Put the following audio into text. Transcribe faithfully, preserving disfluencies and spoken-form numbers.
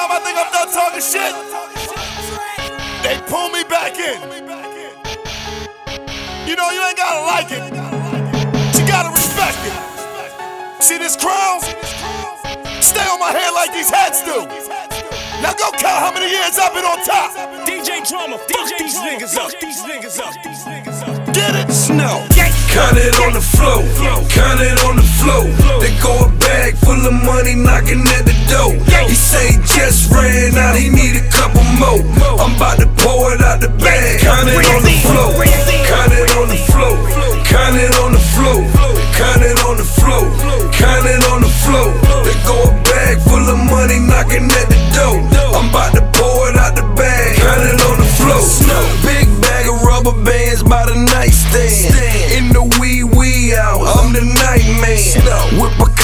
time I think I'm done talking shit, they pull me back in. You know, you ain't gotta like it, but you gotta respect it. See this crown? Stay on my head like these hats do. Now go count how many years I've been on top. D J Drama, fuck these niggas up, these niggas up, these niggas up. Get it? Snow. Count it on the floor, count it on the floor. They go a bag full of money knocking at the door. He say he just ran out, he need a couple more. I'm about to pour it out the bag, count it on the floor.